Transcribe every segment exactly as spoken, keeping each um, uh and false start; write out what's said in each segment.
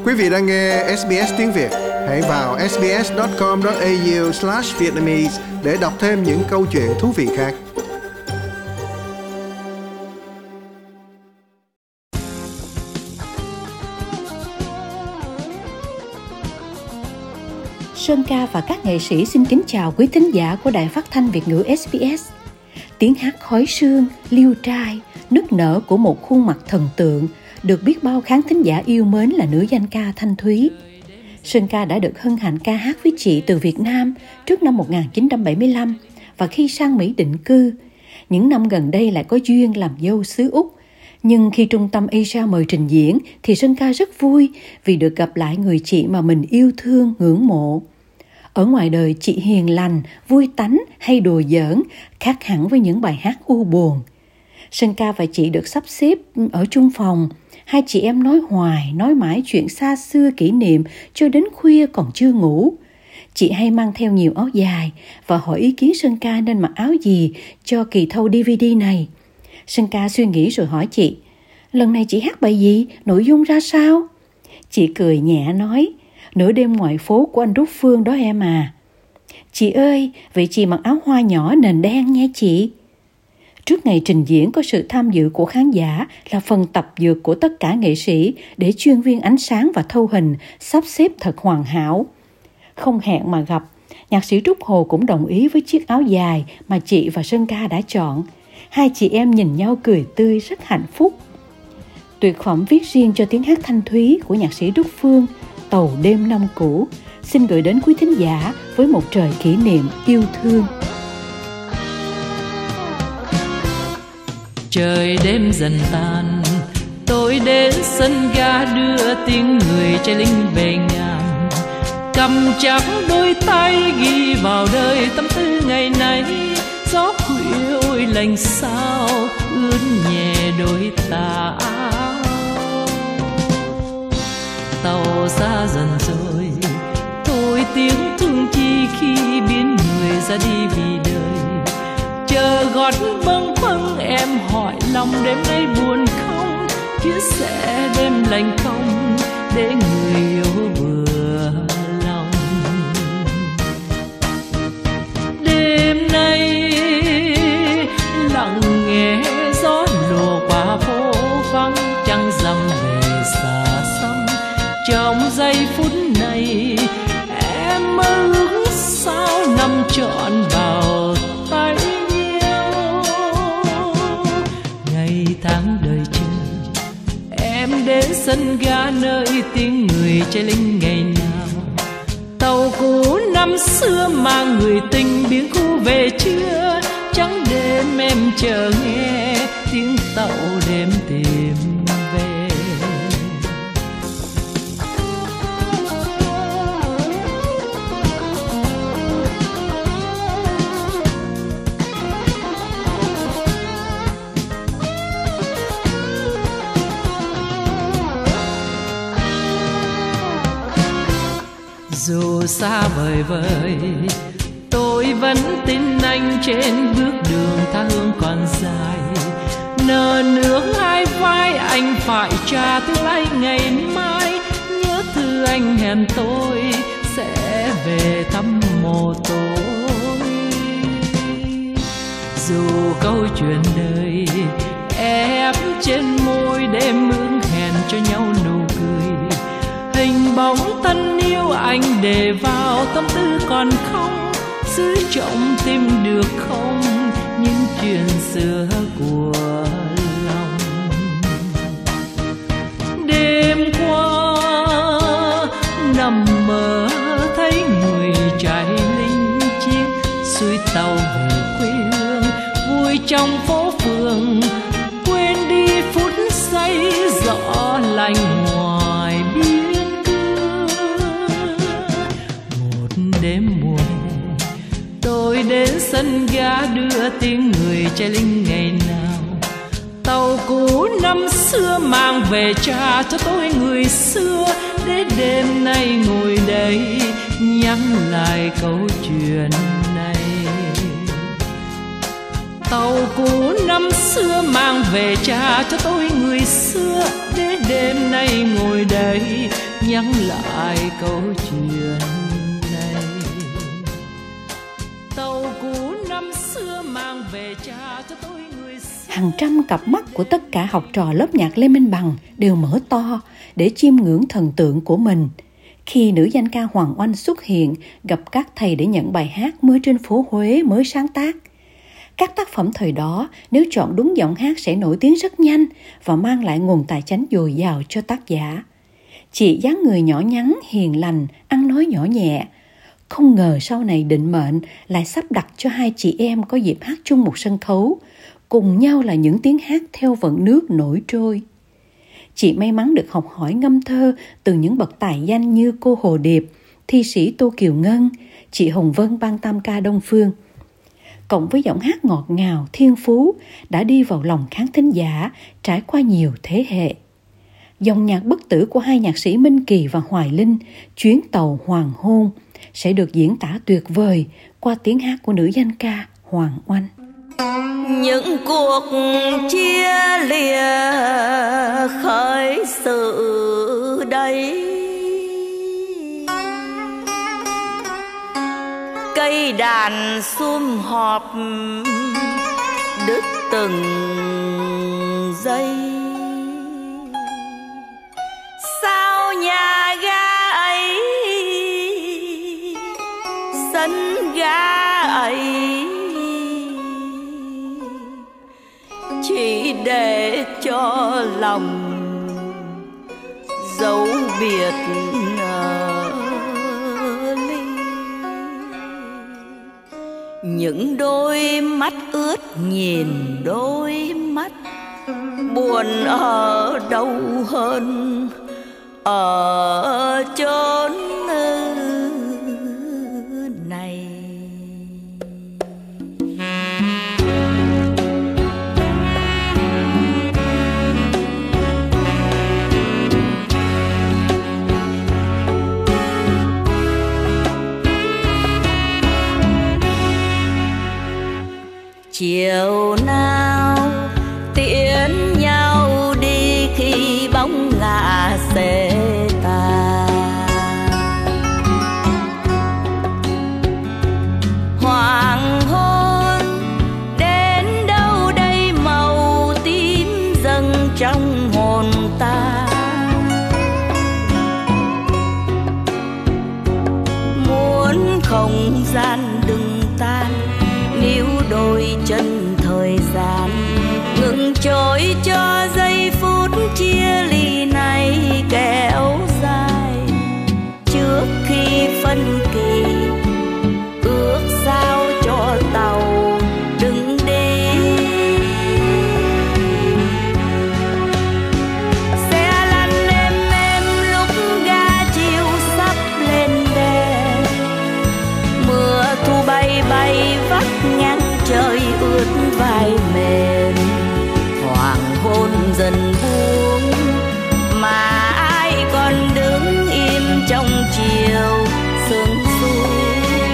Quý vị đang nghe ét bê ét tiếng Việt. Hãy vào sbs chấm com chấm a u slash vietnamese để đọc thêm những câu chuyện thú vị khác. Sơn Ca và các nghệ sĩ xin kính chào quý thính giả của Đài Phát thanh Việt ngữ ét bê ét. Tiếng hát khói sương, liêu trai, nức nở của một khuôn mặt thần tượng được biết bao khán thính giả yêu mến là nữ danh ca Thanh Thúy. Sơn Ca đã được hân hạnh ca hát với chị từ Việt Nam trước năm một nghìn chín trăm bảy mươi lăm và khi sang Mỹ định cư. Những năm gần đây lại có duyên làm dâu xứ Úc. Nhưng khi trung tâm Asia mời trình diễn thì Sơn Ca rất vui vì được gặp lại người chị mà mình yêu thương, ngưỡng mộ. Ở ngoài đời chị hiền lành, vui tánh hay đùa giỡn, khác hẳn với những bài hát u buồn. Sơn Ca và chị được sắp xếp ở chung phòng. Hai chị em nói hoài, nói mãi chuyện xa xưa kỷ niệm cho đến khuya còn chưa ngủ. Chị hay mang theo nhiều áo dài và hỏi ý kiến Sơn Ca nên mặc áo gì cho kỳ thâu đê vê đê này. Sơn Ca suy nghĩ rồi hỏi chị, lần này chị hát bài gì, nội dung ra sao? Chị cười nhẹ nói, Nửa đêm ngoài phố của anh Rút Phương đó em à. Chị ơi, vậy chị mặc áo hoa nhỏ nền đen nha chị. Trước ngày trình diễn có sự tham dự của khán giả là phần tập dượt của tất cả nghệ sĩ để chuyên viên ánh sáng và thâu hình sắp xếp thật hoàn hảo. Không hẹn mà gặp, nhạc sĩ Trúc Hồ cũng đồng ý với chiếc áo dài mà chị và Sơn Ca đã chọn. Hai chị em nhìn nhau cười tươi rất hạnh phúc. Tuyệt phẩm viết riêng cho tiếng hát thanh thúy của nhạc sĩ Trúc Phương, Tàu đêm năm cũ, xin gửi đến quý thính giả với một trời kỷ niệm yêu thương. Trời đêm dần tan, tôi đến sân ga đưa tiếng người trai lính về ngàn, cầm chắc đôi tay ghi vào đời tâm tư ngày nay. Gió khuya ôi lành sao ướt nhẹ đôi tà áo. Tàu xa dần rồi, tôi tiếng thương chi khi biến người ra đi vì đời. Chờ gót bâng khuâng em hỏi lòng đêm nay buồn không, chia sẻ đêm lành không để người yêu vừa lòng. Đêm nay lặng nghe gió lùa qua phố vắng, trăng rằm về xa xăm. Trong giây phút này em mơ ước sao nằm trọn vào tay nhau. Ngày tháng đời chờ em đến sân ga nơi tiếng người trai lính ngày nào. Tàu cũ năm xưa mang người tình biến khu về chưa, trắng đêm em chờ nghe tiếng tàu đêm tìm về. Dù xa vời vời, tôi vẫn tin anh trên bước đường tha hương còn dài. Nợ nước hai vai anh phải trả tương lai ngày mai. Nhớ thư anh hẹn tôi sẽ về thăm mồ tôi. Dù câu chuyện đời ép trên môi đêm ước hẹn cho nhau nụ cười. Hình bóng thân yêu anh để vào tâm tư còn không, giữ trong tim được không những chuyện xưa của lòng. Đêm qua nằm mơ thấy người trai lính chiếc xuôi tàu về quê hương, vui trong phố phường quên đi phút giây gió lạnh ngoài biên. Đêm mùa hè tôi đến sân ga đưa tiếng người trai lính ngày nào. Tàu cũ năm xưa mang về trả cho tôi người xưa, để đêm nay ngồi đây nhắc lại câu chuyện này. Tàu cũ năm xưa mang về trả cho tôi người xưa, để đêm nay ngồi đây nhắc lại câu chuyện này. Tàu cũ năm xưa mang về cha cho tôi người xưa. Hàng trăm cặp mắt của tất cả học trò lớp nhạc Lê Minh Bằng đều mở to để chiêm ngưỡng thần tượng của mình. Khi nữ danh ca Hoàng Oanh xuất hiện gặp các thầy để nhận bài hát Mưa trên phố Huế mới sáng tác. Các tác phẩm thời đó nếu chọn đúng giọng hát sẽ nổi tiếng rất nhanh và mang lại nguồn tài chánh dồi dào cho tác giả. Chị dáng người nhỏ nhắn, hiền lành, ăn nói nhỏ nhẹ. Không ngờ sau này định mệnh lại sắp đặt cho hai chị em có dịp hát chung một sân khấu, cùng nhau là những tiếng hát theo vận nước nổi trôi. Chị may mắn được học hỏi ngâm thơ từ những bậc tài danh như cô Hồ Điệp, thi sĩ Tô Kiều Ngân, chị Hồng Vân ban tam ca Đông Phương. Cộng với giọng hát ngọt ngào, thiên phú đã đi vào lòng khán thính giả trải qua nhiều thế hệ. Dòng nhạc bất tử của hai nhạc sĩ Minh Kỳ và Hoài Linh, Chuyến tàu hoàng hôn, sẽ được diễn tả tuyệt vời qua tiếng hát của nữ danh ca Hoàng Oanh. Những cuộc chia lìa khởi sự đây, cây đàn sum họp đứt từng giây. Sao nhà ga ấy, sân ga ấy chỉ để cho lòng dấu biệt ở ly. Những đôi mắt ướt nhìn đôi mắt, buồn ở đâu hơn ở chốn này. Chiều nào tiễn nhau đi khi bóng ngả sẽ tàn. Hoàng hôn đến đâu đây, màu tím dâng trong hồn ta. Muốn không gian đừng tan, níu đôi chân thời gian ngừng trôi cho giây phút chia ly này kéo dài. Trước khi phân kỳ ước sao cho tàu đừng đi, xe lăn êm êm lúc ga chiều sắp lên đè. Mưa thu bay bay vắt ngang trời ướt vai mềm. Hoàng hôn dần buông mà ai còn đứng im trong chiều sương xuống.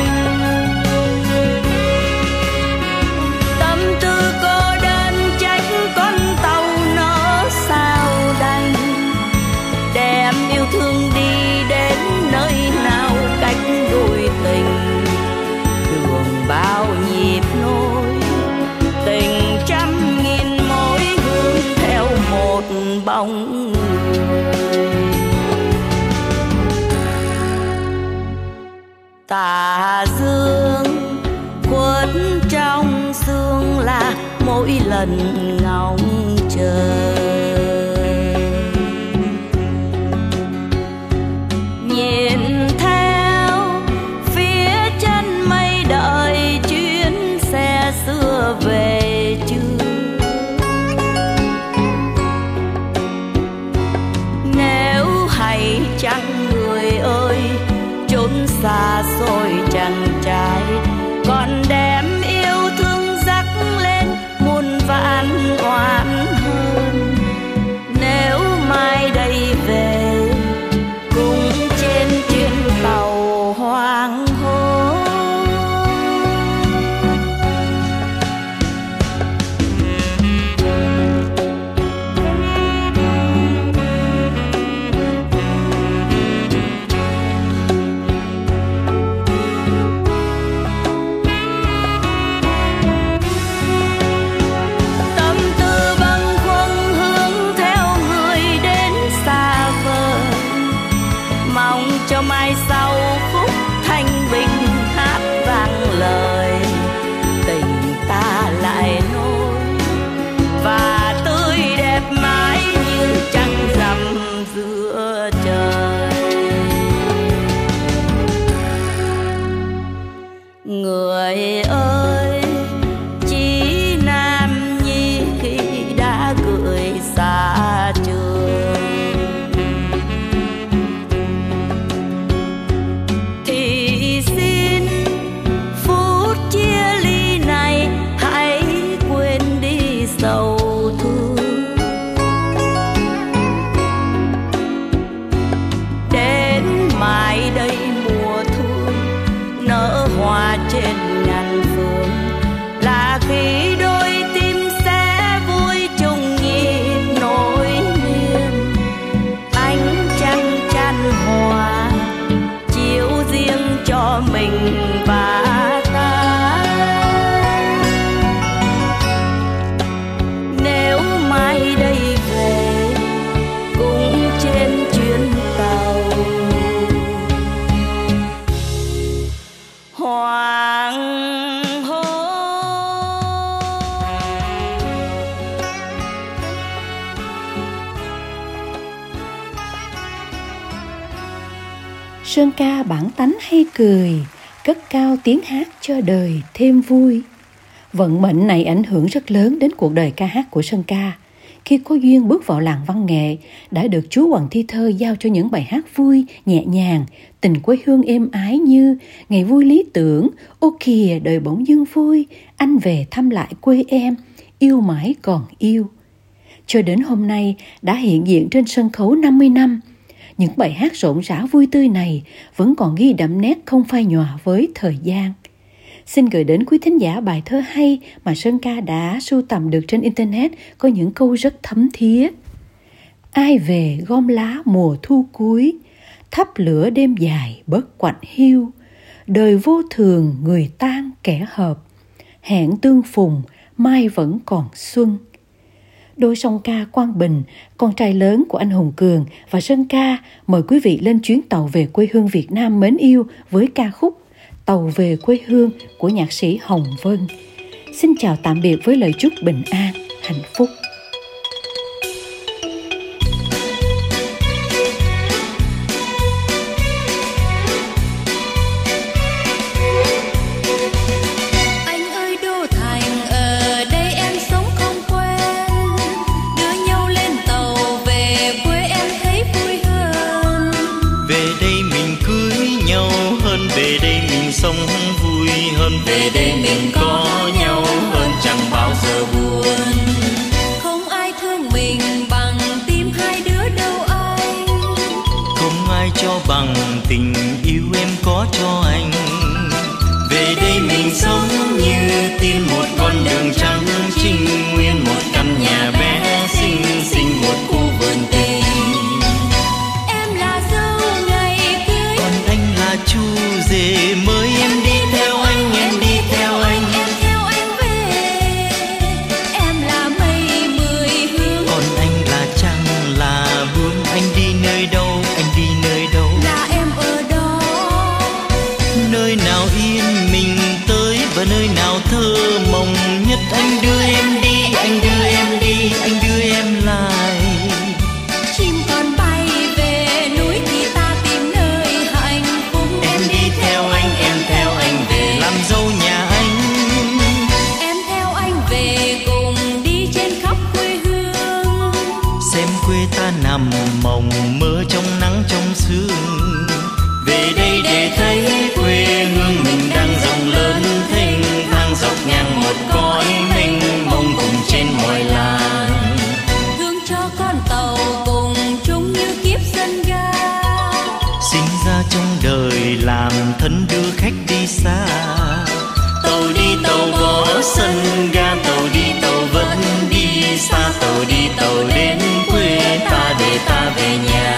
Tâm tư cô đơn trách con tàu nó sao đành, đem yêu thương đi đến nơi nào cách đôi tình. Đường bao nhịp nối, tình trăm nghìn mối hướng theo một bóng người. Tà dương khuất trong sương là mỗi lần ngóng chờ. Nhìn theo phía chân mây đợi chuyến xe xưa về chưa. Nếu hay chăng người ơi, chốn xa xôi chẳng trai còn đem yêu thương dắt lên muôn vạn oán hơn. Nếu mai đây về cùng trên chuyến tàu hoàng hôn. mưa mai sau khúc thanh bình hát vang lời, tình ta lại nối và tươi đẹp mãi như trăng rằm giữa trời. Người ơi, chỉ nam nhi khi đã gửi xa trường thì xin phút chia ly này hãy quên đi sầu thương. Đến mai đây mùa thu nở hoa trên ngàn phương, là khi đôi tim sẽ vui chung nhịp nỗi niềm. Ánh trăng chan hòa chiếu riêng cho mình và ta. Nếu mai đây về cũng trên chuyến tàu hoàng hôn. Sơn ca bản tánh hay cười, cất cao tiếng hát cho đời thêm vui. Vận mệnh này ảnh hưởng rất lớn đến cuộc đời ca hát của Sơn ca. Khi có duyên bước vào làng văn nghệ, đã được chú Hoàng Thi Thơ giao cho những bài hát vui, nhẹ nhàng, tình quê hương êm ái như Ngày vui lý tưởng, Ô kìa đời bỗng dưng vui, Anh về thăm lại quê em, Yêu mãi còn yêu. Cho đến hôm nay đã hiện diện trên sân khấu năm mươi năm. Những bài hát rộn rã vui tươi này vẫn còn ghi đậm nét không phai nhòa với thời gian. Xin gửi đến quý thính giả bài thơ hay mà Sơn ca đã sưu tầm được trên Internet, có những câu rất thấm thía. Ai về gom lá mùa thu cuối, thắp lửa đêm dài bớt quạnh hiu. Đời vô thường người tan kẻ hợp, hẹn tương phùng mai vẫn còn xuân. Đôi song ca Quang Bình, con trai lớn của anh Hùng Cường, và Sơn ca mời quý vị lên chuyến tàu về quê hương Việt Nam mến yêu với ca khúc Tàu về quê hương của nhạc sĩ Hồng Vân. Xin chào tạm biệt với lời chúc bình an, hạnh phúc. Anh ơi Đô Thành, ở đây em sống không quen, đưa nhau lên tàu về quê em thấy vui hơn. Về đây mình cưới nhau hơn, về đây mình sống vui hơn, về đây mình có nhau hơn, chẳng bao giờ buồn. Không ai thương mình bằng tim hai đứa đâu anh, Không ai cho bằng tình yêu em có cho anh. Về đây mình sống như tin một con đường trắng trinh nguyên, một căn nhà bé xinh xinh, một khu vườn tình. em là dâu ngày cưới, Còn anh là chú rể mới, em đi theo anh, em đi theo anh. em theo anh về. Em là mây mười hướng, Còn anh là trăng là bướm, anh đi nơi đâu, anh đi nơi đâu. là em ở đó. Nơi nào yên mình tới và nơi nào thơ mộng nhất, anh đưa em đi, anh đưa em đi, anh đưa em lại. Chim còn bay về núi thì ta tìm nơi hạnh phúc. Em đi theo anh, em theo anh về làm dâu nhà anh. Em theo anh về cùng đi trên khắp quê hương. Xem quê ta nằm mộng mơ trong nắng trong sương. Về đây để thấy quê hương mình đang rộng lớn thênh thang, dọc ngang một cõi mênh mông cùng trên mọi làng. Thương cho con tàu cùng chung như kiếp dân ga. Sinh ra trong đời làm thân đưa khách đi xa. Tàu đi tàu có sân ga, tàu đi tàu vẫn đi xa, tàu đi tàu đến quê ta để ta về nhà.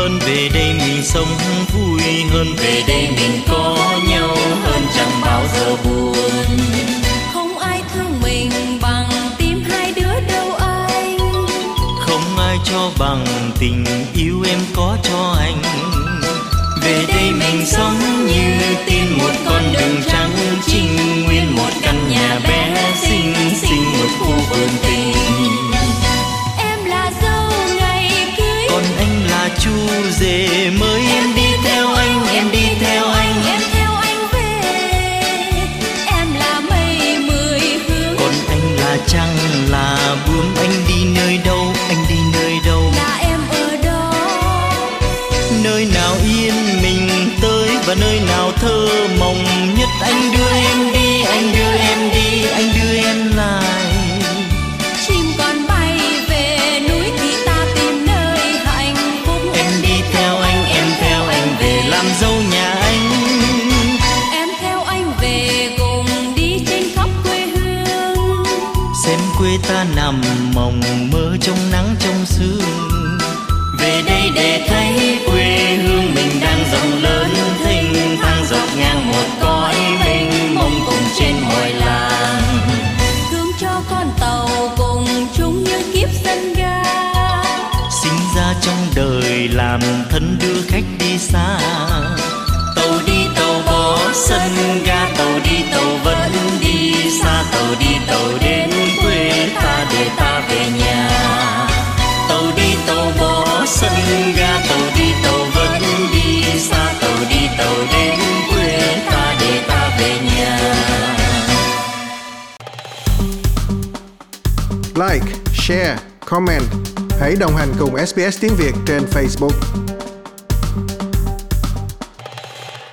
hơn, về đây mình sống vui hơn, về đây mình có nhau hơn, chẳng bao giờ buồn. Không ai thương mình bằng tim hai đứa đâu anh. Không ai cho bằng tình yêu em có cho anh. Về đây mình sống như tin một con đường trắng trinh nguyên, một căn nhà bé xinh xinh, một khu vườn tình. Em là dâu ngày cưới, Còn anh là chú rể mới. Em đi theo anh, em đi theo anh, em theo anh về. Em là mây mười hướng, còn anh là trăng là bướm. Anh đi nơi đâu, anh đi nơi đâu, là em ở đó. nơi nào yên mình tới và nơi nào thơ mộng nhất. Anh đưa em đi, anh đưa em đi, anh đưa em lại. Chim còn bay về núi thì ta tìm nơi hạnh phúc. Em đi theo anh, em theo anh về làm dâu nhà anh. Em theo anh về cùng đi trên khắp quê hương. Xem quê ta nằm mộng mơ trong nắng trong sương. Về đây để thấy quê hương mình đang rộng lớn thênh thang, dọc ngang một cõi mênh mông cùng trên mọi làng. Thương cho con tàu cùng chung như kiếp dân ga. Sinh ra trong đời làm thân đưa khách đi xa. Tàu đi tàu bỏ sân ga, tàu đi tàu vẫn đi xa. Tàu đi tàu đến quê ta để ta về nhà. Tàu đi tàu bỏ sân ga, tàu đi tàu vẫn đi xa. Tàu đi tàu đến quê ta để ta về nhà. Like, share, comment. Hãy đồng hành cùng ét bê ét tiếng Việt trên Facebook.